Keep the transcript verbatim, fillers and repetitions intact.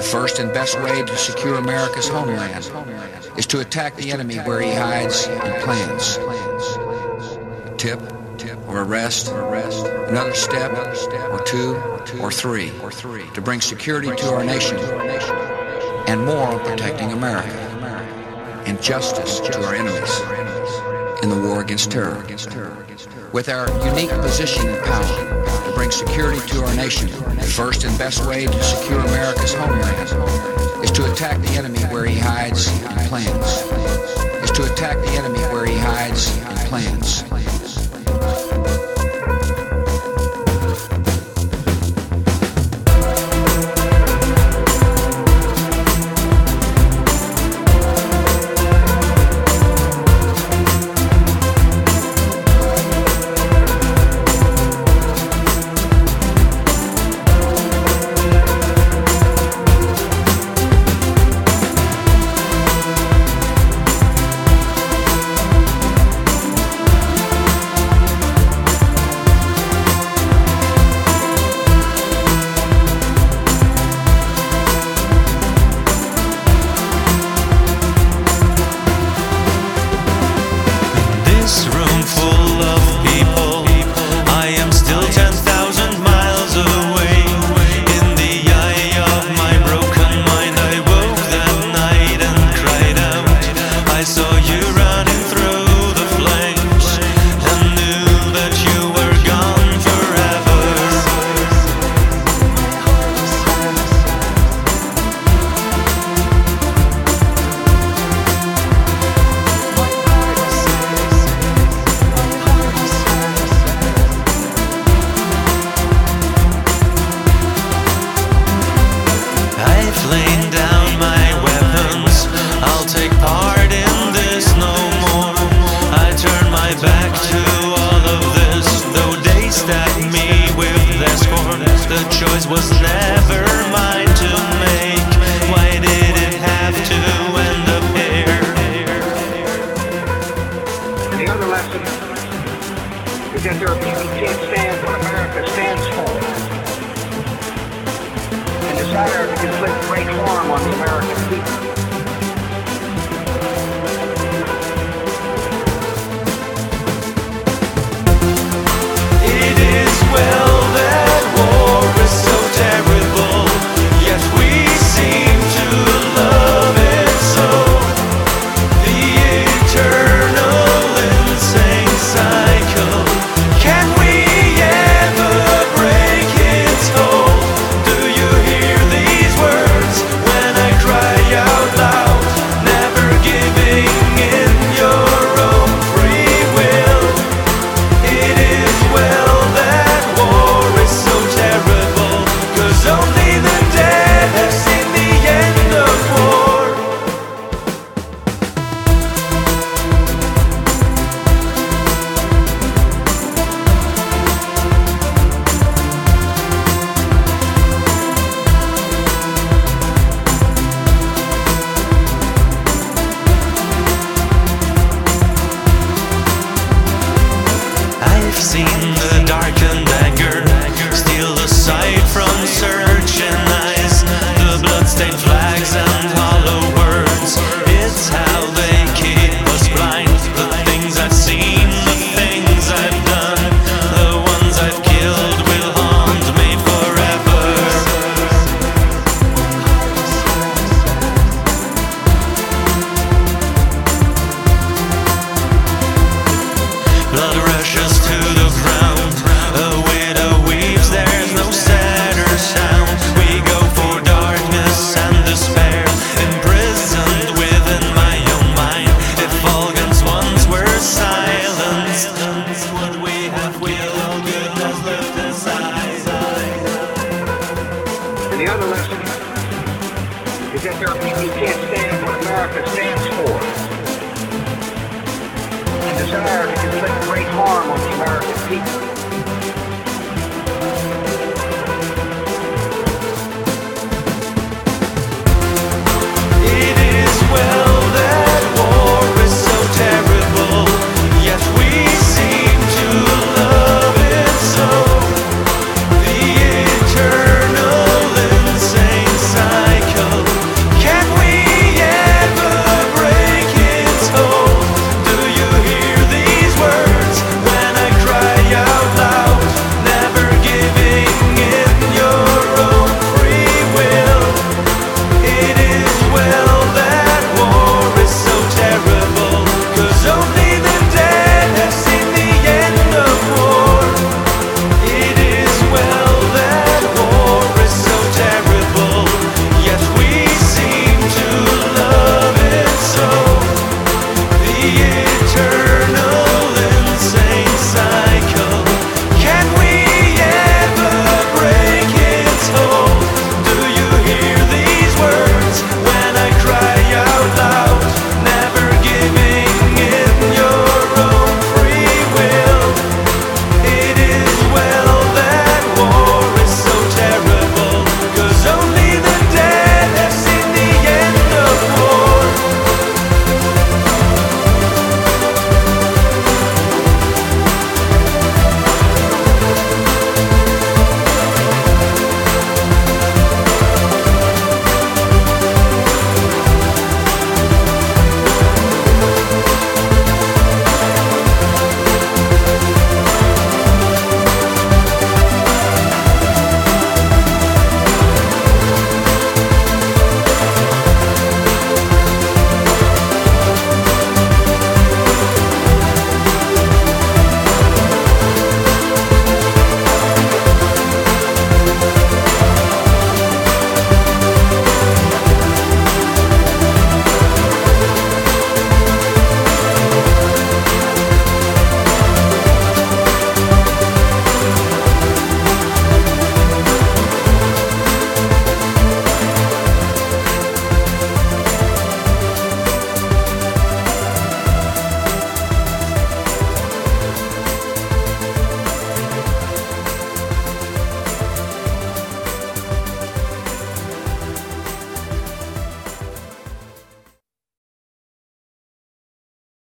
first and best way to secure America's homeland is to attack the enemy where he hides and plans. Tip or arrest, another step or two or three to bring security to our nation, and more on protecting America and justice to our enemies in the war against terror. With our unique position and power to bring security to our nation, the first and best way to secure America's homeland is to attack the enemy where he hides and plans. Is to attack the enemy where he hides and plans. Cycle eternity.